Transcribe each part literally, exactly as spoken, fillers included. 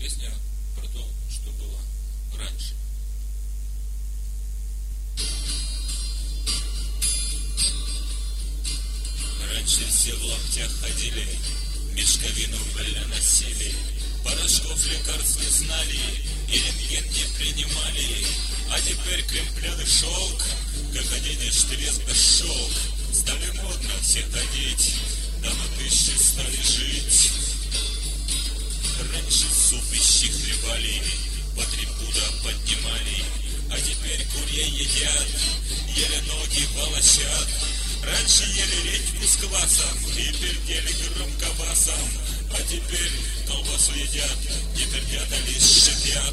Песня про то, что было раньше. Раньше все в лаптях ходили, мешковину в поле носили, порошков лекарств не знали и рентген не принимали. А теперь кремпленый шелк, как оденешь трез без шелк. Стали модно все ходить, да на тысячи стали жить. Раньше суп ищи хлебали, по три пуда поднимали, а теперь курья едят, еле ноги волочат. Раньше ели редьку с квасом и пердели громкобасом, а теперь колбасу едят, не пердят, а лишь шипят.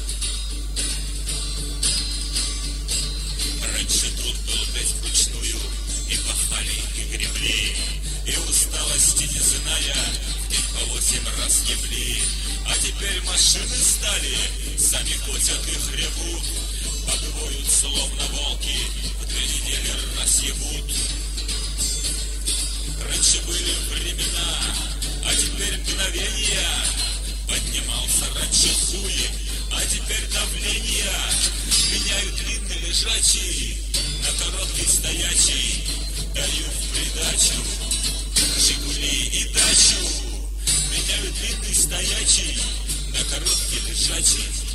Раньше труд был весь вручную, и пахали, и гребли, и усталости не зная, в день по восемь раз ебли. А теперь машины стали, сами котят и хлебут, подвоют словно волки, в две недели раз ебут. Раньше были времена, а теперь мгновения. Поднимался раньше хуй, а теперь давление. Меняют длинный лежачий на короткий стоячий. Даю в придачу Жигули и дачу. Меняют длинный стоячий на короткий лежачий.